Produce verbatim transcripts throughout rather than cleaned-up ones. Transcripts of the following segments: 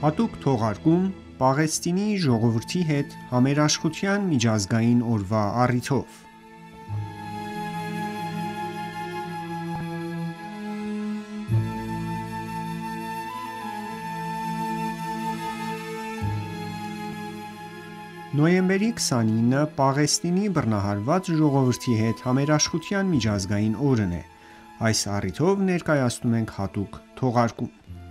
Հատուկ թողարկում Պաղեստինի ժողովրդի հետ Համերաշխության միջազգային օրվա առիթով։ Նոյեմբերի քսանինը Պաղեստինի բռնահարված ժողովրդի հետ Համերաշխության միջազգային օրն է։ Այս առիթով ներկայացնում ենք հատուկ թողարկում։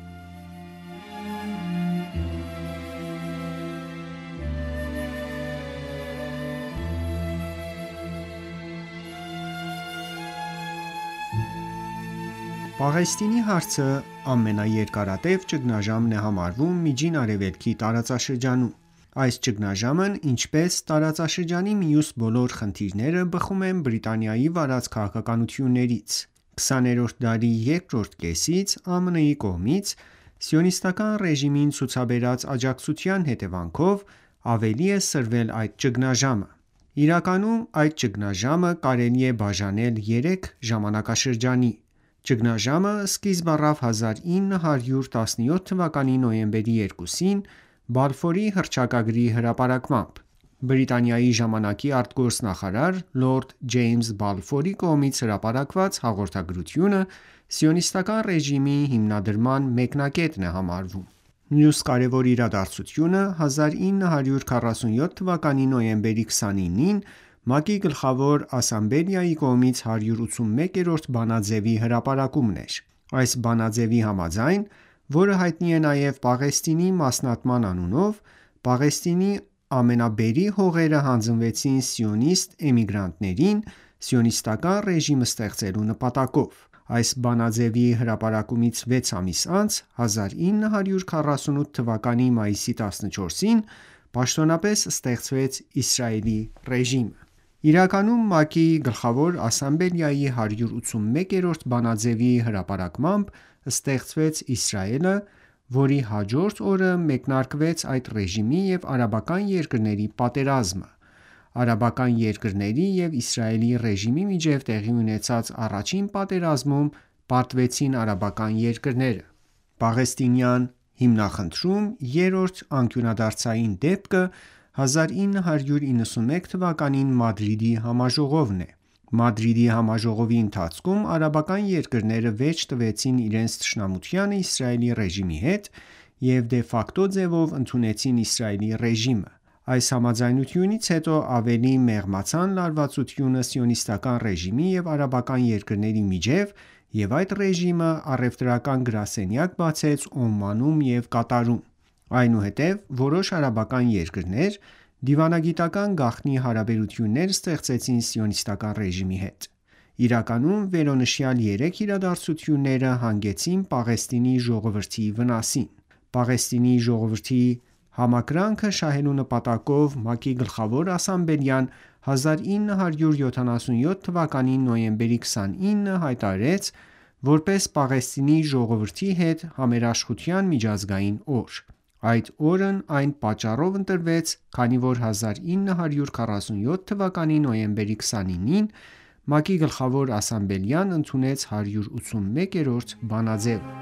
Պաղեստինի հարցը ամենաերկարատև ճգնաժամն է համարվում Միջին Արևելքի տարածաշրջանում։ Այս ճգնաժամն, ինչպես տարածաշրջանի մյուս բոլոր խնդիրները, բխում են Բրիտանիայի վարած քաղաքականություններից։ քսաներորդ դարի երկրորդ կեսից ԱՄՆ-ի կողմից Սիոնիստական ռեժիմին ցուցաբերած աջակցության հետևանքով ավելի է սրվել այդ ճգնաժամը։ Իրականում այդ ճգնաժամը կարելի է բաժանել երեք ժամանակաշրջանի։ Ճգնաժամը սկիզբ առավ հազար ինը հարյուր տասնյոթ թվականի նոյեմբերի երկուսին Բալֆորի հռչակագրի հրապարակմամբ։ Բրիտանիայի ժամանակի արտգործնախարար լորդ Ջեյմս Բալֆորի կողմից հրապարակված հաղորդագրությունը Սիոնիստական ռեժիմի հիմնադրման մեկնակետն է համարվում։ Մյուս կարևոր իրադարձությունը հազար ինը հարյուր քառասունյոթ թվականի նոյեմբերի քսանինին ՄԱԿ-ի Գլխավոր ասամբլեայի կողմից հարյուր ութսունմեկերորդ բանաձեւի հրապարակումն էր։ Այս բանաձեւի համաձայն, որը հայտնի է նաև Պաղեստինի մասնատման անունով, Պաղեստինի ամենաբերի հողերը հանձնվեցին սիոնիստ էմիգրանտներին Սիոնիստական ռեժիմ ստեղծելու նպատակով։ Այս բանաձեւի հրապարակումից վեց ամիս անց հազար ինը հարյուր քառասունութ թվականի մայիսի տասնչորսին պաշտոնապես ստեղծվեց Իսրայելի ռեժիմը։ Իրականում ՄԱԿ-ի Գլխավոր ասամբլեայի հարյուր ութսունմեկերորդ բանաձեւի հրապարակմամբ ստեղծվեց Իսրայելը, որի հաջորդ օրը մեկնարկվեց այդ ռեժիմի և արաբական երկրների պատերազմը։ Արաբական երկրների և Իսրայելի ռեժիմի միջև տեղի ունեցած առաջին պատերազմում պարտվեցին արաբական երկրները։ Պաղեստինյան հիմնախնդրում երրորդ անկյունադարձային դեպքը հազար ինը հարյուր իննսունմեկ թվականին Մադրիդի համաժողովն է։ Մադրիդի համաժողովի ընթացքում արաբական երկրները վեճ տվեցին իրենց թշնամությանը Իսրայելի ռեժիմի հետ և դե ֆակտո ձևով ընդունեցին Իսրայելի ռեժիմը։ Այս համաձայնությունից հետո ավելի մեղմացան լարվածությունը Սիոնիստական ռեժիմի և արաբական երկրների միջև և այդ ռեժիմը առևտրական գրասենյակ բացեց Օմանում և Կատարում։ Այնուհետև որոշ արաբական երկրներ դիվանագիտական գաղտնի հարաբերություններ ստեղծեցին Սիոնիստական ռեժիմի հետ։ Իրականում վերոնշյալ երեք իրադարձությունները հանգեցրին Պաղեստինի ժողովրդի վնասին։ Պաղեստինի ժողովրդի համակրանքը շահելու նպատակով ՄԱԿ-ի Գլխավոր ասամբլեան հազար ինը հարյուր յոթանասունյոթ թվականի նոյեմբերի քսանինը հայտարարեց որպես Պաղեստինի ժողովրդի հետ Համերաշխության միջազգային օր։ Այդ օրն այն պատճառով ընտրվեց, քանի որ հազար ինը հարյուր քառասունյոթ թվականի նոյեմբերի քսանինին ՄԱԿ-ի Գլխավոր ասամբլեան ընդունեց հարյուր ութսունմեկերորդ բանաձեւը։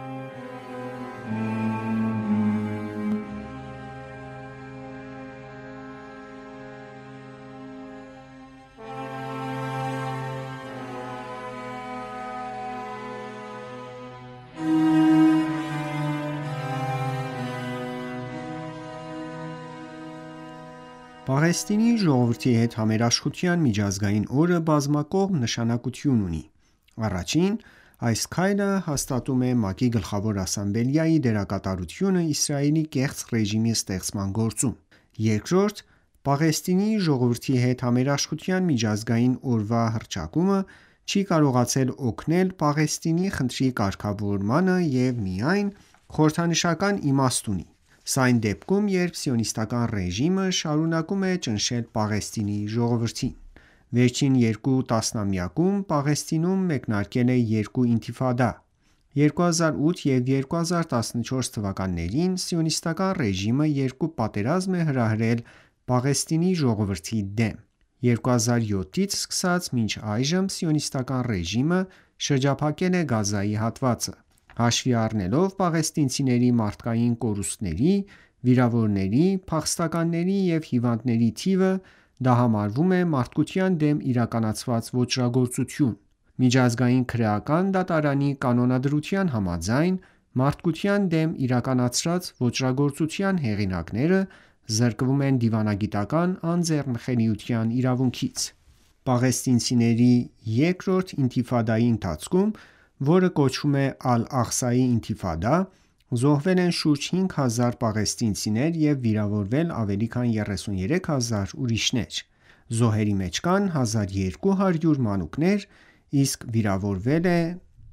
Պաղեստինի ժողովրդի հետ Համերաշխության միջազգային օրը բազմակողմ նշանակություն ունի։ Առաջին, այս քայլը հաստատում է ՄԱԿ-ի Գլխավոր ասամբլեայի դերակատարությունը Իսրայելի կեղծ ռեժիմի ստեղծման գործում։ Երկրորդ, Պաղեստինի ժողովրդի հետ Համերաշխության միջազգային օրվա հռչակումը չի կարողացել օգնել Պաղեստինի խնդրի կարգավորմանը և միայն խորհրդանշական իմաստ ունի։ Սա այն դեպքում, երբ Սիոնիստական ռեժիմը շարունակում է ճնշել Պաղեստինի ժողովրդին։ Վերջին երկու տասնամյակում Պաղեստինում մեկնարկել է երկու ինթիֆադա։ երկու հազար ութ և երկու հազար տասնչորս թվականներին Սիոնիստական ռեժիմը երկու պատերազմ է հրահրել Պաղեստինի ժողովրդի դեմ։ երկու հազար յոթից սկսած մինչ այժմ Սիոնիստական ռեժիմը շրջափակել է Գազայի հատվածը։ Հաշվի առնելով պաղեստինցիների մարդկային կորուստների, վիրավորների, փախստականների և հիվանդների թիվը, դա համարվում է մարդկության դեմ իրականացված ոճրագործություն։ Միջազգային քրեական դատարանի կանոնադրության համաձայն, մարդկության դեմ իրականացրած ոճրագործության հեղինակները զրկվում են դիվանագիտական անձեռնխելիության իրավունքից։ Պաղեստինցիների երկրորդ ինթիֆադայի ընթացքում, որը կոչվում է Ալ-Աղսայի ինթիֆադա, զոհվել են շուրջ հինգ հազար պաղեստինցիներ և վիրավորվել ավելի քան երեսուներեք հազար ուրիշներ։ Զոհերի մեջ կան հազար երկու հարյուր մանուկներ, իսկ վիրավորվել է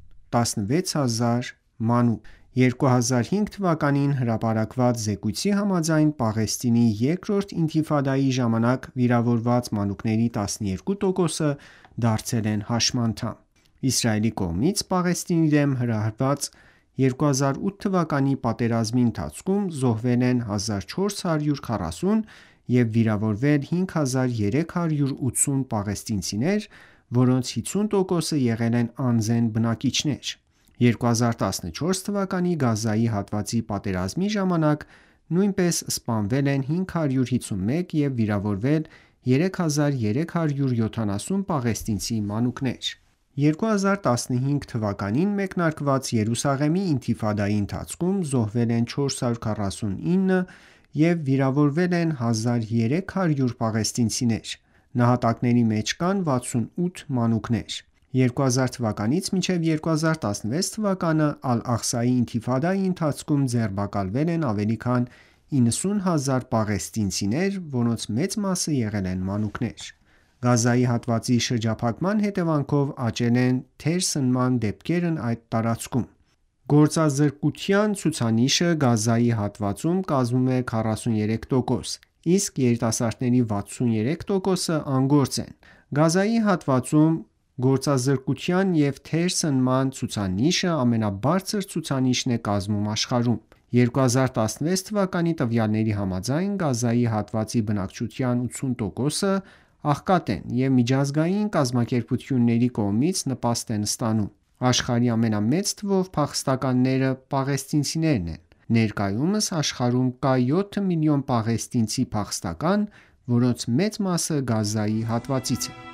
տասնվեց հազար մանուկ։ երկու հազար հինգ թվականին հրապարակված զեկույցի համաձայն, Պաղեստինի երկրորդ ինթիֆադայի ժամանակ վիրավորված մանուկների տասնյոթ տոկոսը դարձել են հաշմանդամ։ Իսրայելի կողմից Պաղեստինի դեմ հրահրված երկու հազար ութ թվականի պատերազմի ընթացքում զոհվել են հազար չորս հարյուր քառասուն և վիրավորվել հինգ հազար երեք հարյուր ութսուն պաղեստինցիներ, որոնց հիսուն տոկոսը եղել են անզեն բնակիչներ։ երկու հազար տասնչորս թվականի Գազայի հատվածի պատերազմի ժամանակ նույնպես սպանվել են հինգ հարյուր հիսունմեկ և վիրավորվել երեք հազար երեք հարյուր յոթանասուն պաղեստինցի մանուկներ։ երկու հազար տասնհինգ թվականին մեկնարկված Երուսաղեմի ինթիֆադայի ընթացքում զոհվել են չորս հարյուր քառասունինը և վիրավորվել են հազար երեք հարյուր պաղեստինցիներ։ Նահատակների մեջ կան վաթսունութ մանուկներ։ երկու հազար թվականից մինչև երկու հազար տասնվեց թվականը Ալ-Աղսայի ինթիֆադայի ընթացքում ձերբակալվել են ավելի քան իննսուն հազար պաղեստինցիներ, որոնց մեծ մասը եղել են մանուկներ։ Գազայի հատվածի շրջափակման հետևանքով աճել են թերսնման դեպքերն այդ տարածքում։ Գործազրկության ցուցանիշը Գազայի հատվածում կազմում է քառասուներեք տոկոս, իսկ երիտասարդների վաթսուներեք տոկոսը անգործ են։ Գազայի հատվածում գործազրկության և թերսնման ցուցանիշը ամենաբարձր ցուցանիշն է կազմում աշխարհում։ երկու հազար տասնվեց թվականի տվյալների համաձայն, Գազայի հատվածի բնակչության ութսուն տոկոսը աղքատ են և միջազգային կազմակերպությունների կողմից նպաստ են ստանում։ Աշխարհի ամենամեծ թվով փախստականները պաղեստինցիներն են։ Ներկայումս աշխարհում կա յոթ միլիոն պաղեստինցի փախստական, որոնց մեծ մասը Գազայի հատվածից են։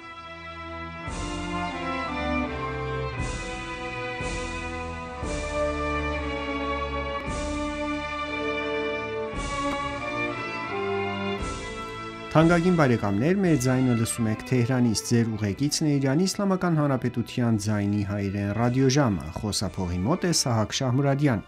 Թանկագին բարեկամներ, մեր ձայնը լսում եք Թեհրանից, ձեր ուղեկիցն է Իրանի Իսլամական Հանրապետության ձայնի հայրեն ռադիոժամը, խոսափողի մոտ է Սահակ Շահմուրադյանը։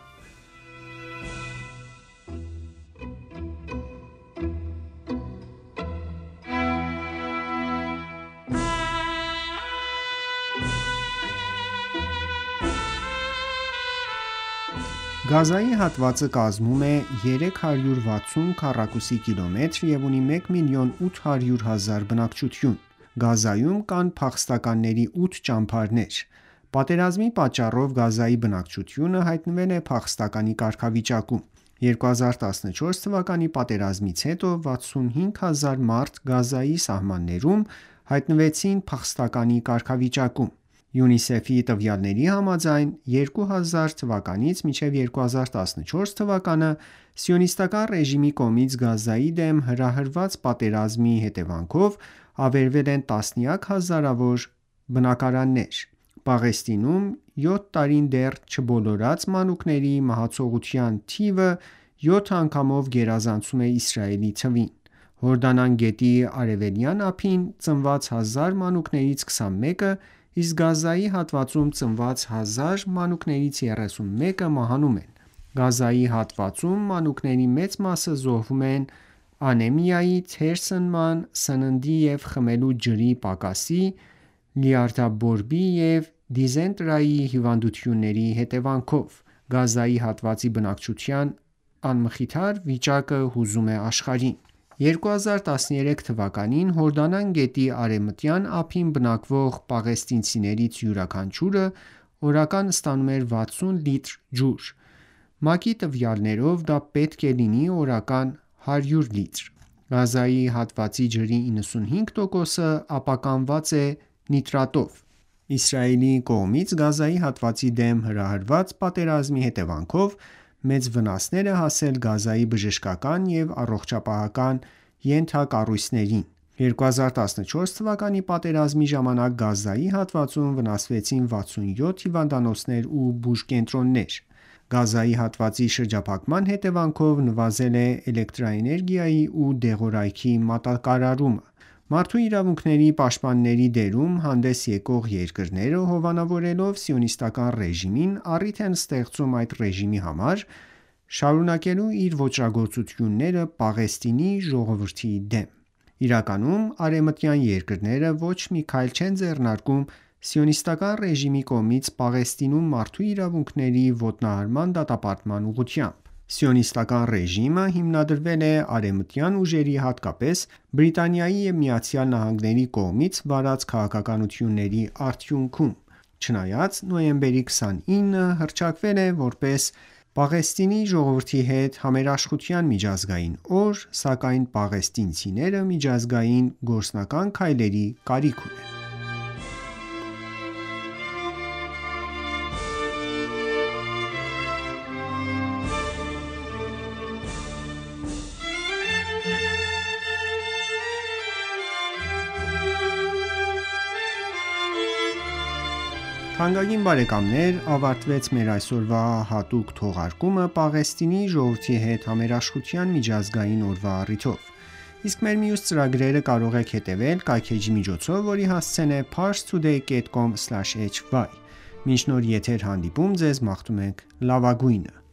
Գազայի հատվածը կազմում է երեք հարյուր վաթսուն քառակուսի կիլոմետր և ունի մեկ միլիոն ութ հարյուր հազար բնակչություն։ Գազայում կան փախստականների ութ ճամբարներ։ Պատերազմի պատճառով Գազայի բնակչությունը հայտնվել է փախստականի կարգավիճակում։ երկու հազար տասնչորս թվականի պատերազմից հետո վաթսունհինգ հազար մարդ Գազայի սահմաններում հայտնվեցին փախստականի կարգավիճակում։ ՅՈՒՆԻՍԵՖ-ի տվյալների համաձայն, երկու հազար թվականից մինչև երկու հազար տասնչորս թվականը Սիոնիստական ռեժիմի կողմից Գազայի դեմ հրահրված պատերազմի հետևանքով ավերվել են տասնյակ հազարավոր բնակարաններ։ Պաղեստինում յոթ տարին դեռ չբոլորած մանուկների մահացողության թիվը յոթ անգամով գերազանցում է Իսրայելի թվին։ Հորդանան գետի արևելյան ափին ծնված հազար մանուկներից քսանմեկը, իսկ Գազայի հատվածում ծնված հազար մանուկներից երեսունմեկը մահանում են։ Գազայի հատվածում մանուկների մեծ մասը զոհվում են անեմիայի, թերսնման, սննդի և խմելու ջրի պակասի, լյարդաբորբի և դիզենտրիայի հիվանդությունների հետևանքով։ Գազայի հատվածի բնակչության անմխիթար վիճակը հուզում է աշխարհին։ երկու հազար տասներեք թվականին Հորդանան գետի արևմտյան ափին բնակվող պաղեստինցիներից յուրաքանչյուրը օրական ստանում էր վաթսուն լիտր ջուր։ ՄԱԿ-ի տվյալներով դա պետք է լինի օրական հարյուր լիտր։ Գազայի հատվածի ջրի իննսունհինգ տոկոսը ապականված է նիտրատով։ Իսրայելի կողմից Գազայի հատվածի դեմ հրահրված պատերազմի հետևանքով մեծ վնասներ է հասել Գազայի բժշկական և առողջապահական ենթակառույցներին: երկու հազար տասնչորս թվականի պատերազմի ժամանակ Գազայի հատվածում վնասվեցին վաթսունյոթ հիվանդանոցներ ու բուժկենտրոններ: Գազայի հատվածի շրջափակման հետևանքով նվազել է էլեկտրաէներգիայի ու դեղորայքի մատակարարումը: Մարդու իրավունքների պաշտպանների դերում հանդես եկող երկրները հովանավորելով Սիոնիստական ռեժիմին առիթ են ստեղծում այդ ռեժիմի համար շարունակելու իր ոճրագործությունները Պաղեստինի ժողովրդի դեմ: Իրականում արևմտյան երկրները ոչ մի քայլ չեն ձեռնարկում Սիոնիստական ռեժիմի կողմից Պաղեստինում մարդու իրավունքների ոտնահարման դատապարտման ուղղությամբ: Սիոնիստական ռեժիմը հիմնադրվել է արևմտյան ուժերի, հատկապես Բրիտանիայի և ԱՄՆ-ի կողմից վարած քաղաքականությունների արդյունքում: Չնայած նոյեմբերի քսանինը հռչակվել է որպես Պաղեստինի ժողովրդի հետ համերաշխության միջազգային օր, սակայն պաղեստինցիները միջազգային գործնական քայլերի կարիք ունեն: Թանկագին բարեկամներ ավարտվեց մեր այսօրվա հատուկ թողարկումը Պաղեստինի ժողովրդի հետ համերաշխության միջազգային օրվա առիթով: Իսկ մեր մյուս ծրագրերը կարող եք հետևել կայքէջի միջոցով, որի հասցեն է parstoday dot com slash hy: Մինչ նոր եթեր հանդիպում ձեզ մաղթում ենք լավագույնը: